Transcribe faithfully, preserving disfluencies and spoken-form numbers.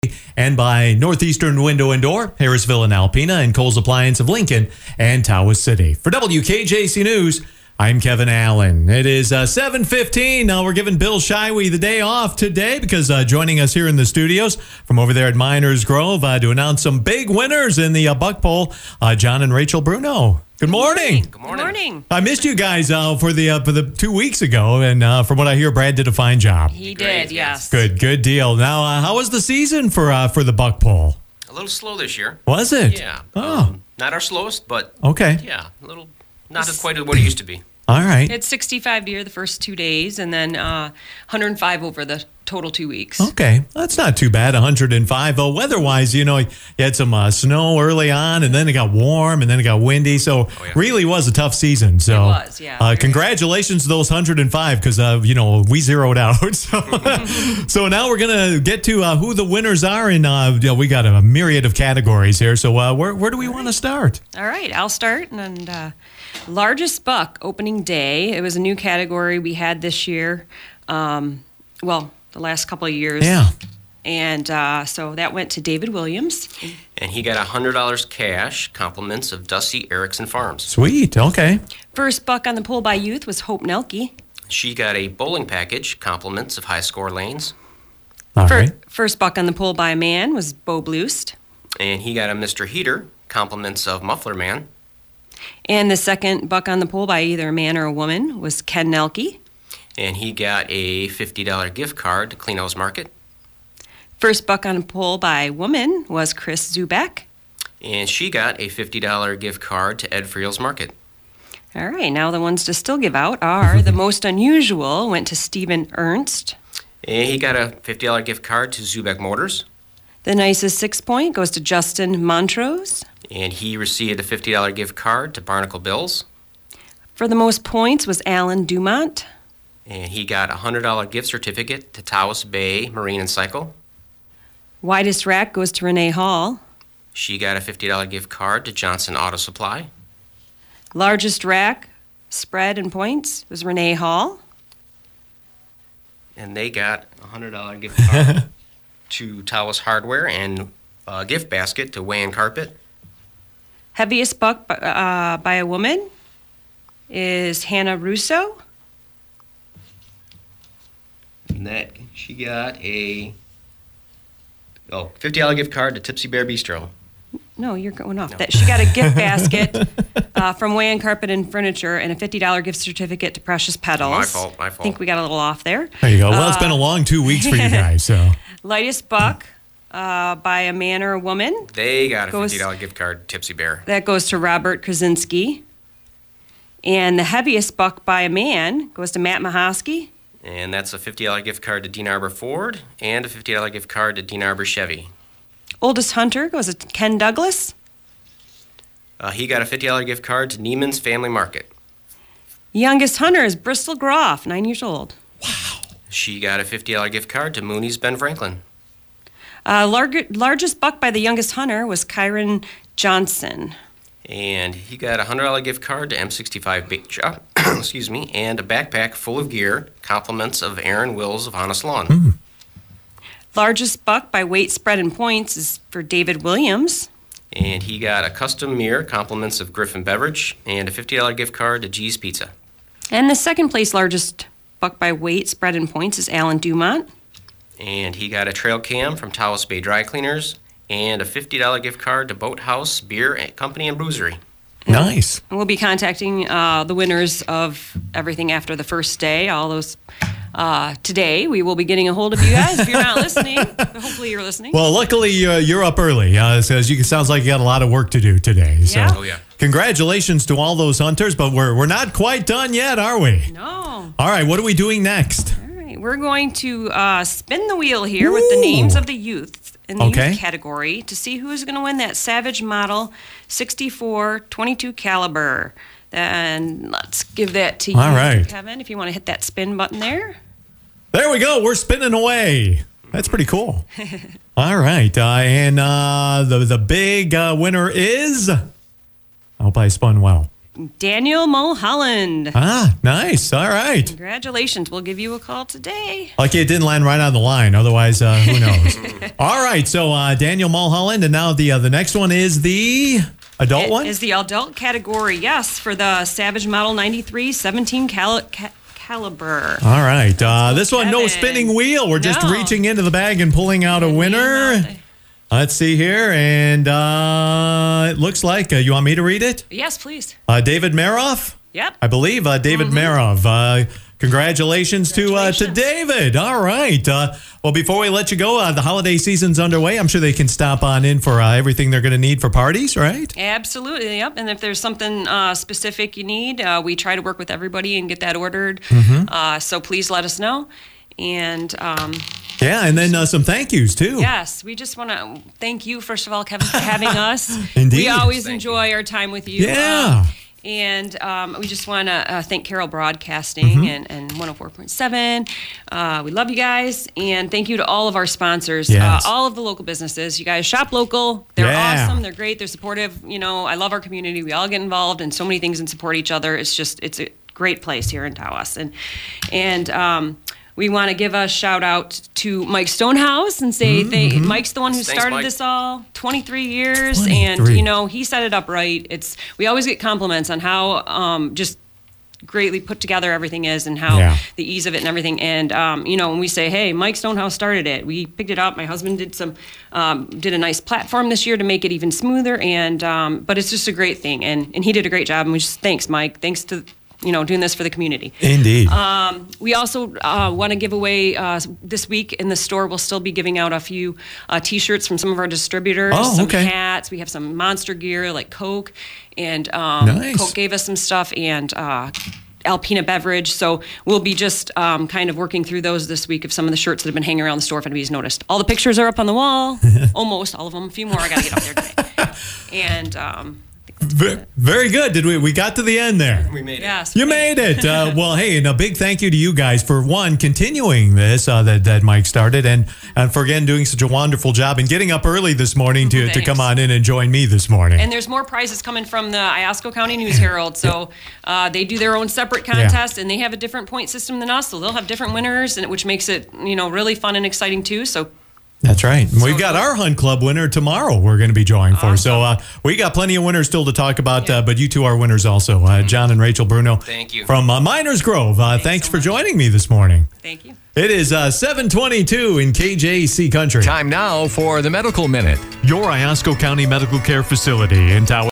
And by Northeastern Window and Door, Harrisville and Alpena, and Coles Appliance of Lincoln and Tawas City. For W K J C News, I'm Kevin Allen. It is uh, seven fifteen. Now we're giving Bill Shywee the day off today because uh, joining us here in the studios from over there at Miners Grove uh, to announce some big winners in the uh, Buck Bowl, uh, John and Rachel Bruno. Good morning. Good morning. Good morning. I missed you guys uh, for the uh, for the two weeks ago, and uh, from what I hear, Brad did a fine job. He Great, did, yes. Good, good deal. Now, uh, how was the season for uh, for the Buck Bowl? A little slow this year. Was it? Yeah. Oh, Um, not our slowest, but okay. yeah, a little, not as quite what it used to be. All right. It's sixty-five deer the first two days, and then uh, one hundred five over the total two weeks. Okay, that's not too bad. one hundred five. Oh, weather-wise, you know, you had some uh, snow early on, and then it got warm, and then it got windy. So, Oh, yeah. really was a tough season. So, It was, yeah, Uh, very congratulations to those one hundred five because, uh, you know, we zeroed out. So, so now we're gonna get to uh, who the winners are, and uh, you know, we got a myriad of categories here. So, uh, where where do we want to start? All right, I'll start. And uh, largest buck opening day. It was a new category we had this year. Um, well, the last couple of years. Yeah. And uh, so that went to David Williams. And he got one hundred dollars cash, compliments of Dusty Erickson Farms. Sweet. Okay. First buck on the pull by youth was Hope Nelke. She got a bowling package, compliments of High Score Lanes. All Fir- right. First buck on the pull by man was Bo Bloost. And he got a Mister Heater, compliments of Muffler Man. And the second buck on the pull by either a man or a woman was Ken Nelke. And he got a fifty dollars gift card to Cleano's Market. First buck on a pull by woman was Chris Zubak. And she got a fifty dollars gift card to Ed Friel's Market. All right, now the ones to still give out are the most unusual went to Stephen Ernst. And he got a fifty dollars gift card to Zubak Motors. The nicest six point goes to Justin Montrose. And he received a fifty dollars gift card to Barnacle Bills. For the most points was Alan Dumont. And he got a one hundred dollars gift certificate to Tawas Bay Marine and Cycle. Widest rack goes to Renee Hall. She got a fifty dollars gift card to Johnson Auto Supply. Largest rack, spread and points, was Renee Hall. And they got a one hundred dollars gift card to Tawas Hardware and a gift basket to Way and Carpet. Heaviest buck uh, by a woman is Hannah Russo. And that she got a oh fifty dollars gift card to Tipsy Bear Bistro. No, you're going off. That she got a gift basket uh, from Way and Carpet and Furniture and a fifty dollars gift certificate to Precious Petals. My fault, my fault. I think we got a little off there. There you go. Well, it's been a long two weeks for you guys. So, Lightest buck uh, by a man or a woman. They got a Goes- fifty dollars gift card to Tipsy Bear. That goes to Robert Krasinski. And the heaviest buck by a man goes to Matt Mahosky. And that's a fifty dollars gift card to Dean Arbor Ford and a fifty dollars gift card to Dean Arbor Chevy. Oldest hunter goes to Ken Douglas. Uh, he got a fifty dollars gift card to Neiman's Family Market. Youngest hunter is Bristol Groff, nine years old. She got a fifty dollars gift card to Mooney's Ben Franklin. Uh, larg- largest buck by the youngest hunter was Kyron Johnson. And he got a one hundred dollars gift card to M sixty-five Bait Shop, excuse me, and a backpack full of gear, compliments of Aaron Wills of Honest Lawn. Mm. Largest buck by weight, spread, and points is for David Williams. And he got a custom mirror, compliments of Griffin Beverage, and a fifty dollars gift card to G's Pizza. And the second place largest buck by weight, spread, and points is Alan Dumont. And he got a trail cam from Tawas Bay Dry Cleaners, and a fifty dollars gift card to Boathouse Beer Company and Bruisery. nice. And we'll be contacting uh, the winners of everything after the first day. All those uh, today. We will be getting a hold of you guys if you're not listening. Hopefully you're listening. Well, luckily uh, you're up early. Uh, so as you, it sounds like you got a lot of work to do today. So, Yeah. Oh, yeah. congratulations to all those hunters. But we're we're not quite done yet, are we? no. All right. What are we doing next? All right. We're going to uh, spin the wheel here with the names of the youth in the Okay. youth category to see who's going to win that Savage Model sixty-four twenty-two caliber. And let's give that to you, All right. Kevin, if you want to hit that spin button there. There we go. We're spinning away. That's pretty cool. All right. Uh, and uh, the the big uh, winner is. I hope I spun well. Daniel Mulholland. Ah, nice. All right. Congratulations. We'll give you a call today. Lucky it didn't land right on the line. Otherwise, uh, who knows? All right. So uh, Daniel Mulholland, and now the uh, the next one is the adult It one. is the adult category, yes, for the Savage Model ninety-three seventeen cal- ca- caliber. All right. Uh, this one, no Kevin. spinning wheel. We're just No. reaching into the bag and pulling out a winner. Let's see here. And uh, it looks like, uh, you want me to read it? Yes, please. Uh, David Maroff? Yep. I believe uh, David Mm-hmm. Marov. Uh, congratulations, to uh, to Congratulations. David. All right. Uh, well, before we let you go, uh, the holiday season's underway. I'm sure they can stop on in for uh, everything they're going to need for parties, right? Absolutely, yep. And if there's something uh, specific you need, uh, we try to work with everybody and get that ordered. Mm-hmm. Uh, so please let us know. And um, Yeah, and then uh, some thank yous too. yes, we just want to thank you, first of all, Kevin, for having us. Indeed. We always Thank enjoy our time with you. Yeah. Um, and um, we just want to uh, thank Carroll Broadcasting Mm-hmm. and, and one oh four point seven. Uh, we love you guys. And thank you to all of our sponsors, Yes. uh, all of the local businesses. You guys shop local. They're Yeah. awesome. They're great. They're supportive. You know, I love our community. We all get involved in so many things and support each other. It's just, it's a great place here in Tawas. And, and, um, we want to give a shout out to Mike Stonehouse and say thank, Mike's the one who Thanks, started Mike. this all twenty-three years. twenty-three. And, you know, he set it up right. It's, we always get compliments on how, um, just greatly put together everything is and how Yeah. the ease of it and everything. And, um, you know, when we say, hey, Mike Stonehouse started it, we picked it up. My husband did some, um, did a nice platform this year to make it even smoother. And, um, but it's just a great thing. And, and he did a great job. And we just, thanks, Mike. Thanks to, you know, doing this for the community. Indeed. Um, we also uh, want to give away uh, this week in the store. We'll still be giving out a few uh, T-shirts from some of our distributors, Oh, some okay. hats. We have some Monster gear like Coke, and um, Nice. Coke gave us some stuff, and uh, Alpina beverage. So we'll be just um, kind of working through those this week of some of the shirts that have been hanging around the store if anybody's noticed. All the pictures are up on the wall, almost all of them. A few more I got to get up there today, and. Um, Ve- Very good. Did we? We got to the end there. We made it. yes, You made it. Uh, well, hey, and a big thank you to you guys for one continuing this uh, that that Mike started, and and for again doing such a wonderful job and getting up early this morning to, to Thanks. come on in and join me this morning. And there's more prizes coming from the Iosco County News Herald. So uh, they do their own separate contest, and they have a different point system than us. So they'll have different winners, and which makes it you know really fun and exciting too. So That's right. And we've So- got our Hunt Club winner tomorrow we're going to be drawing for. So uh, we got plenty of winners still to talk about, uh, but you two are winners also. Uh, John and Rachel Bruno. Thank you. From uh, Miners Grove. Uh, thanks so for much. joining me this morning. thank you. It is uh, seven twenty-two in K J C Country. Time now for the Medical Minute. Your Iosco County Medical Care Facility in Tawas.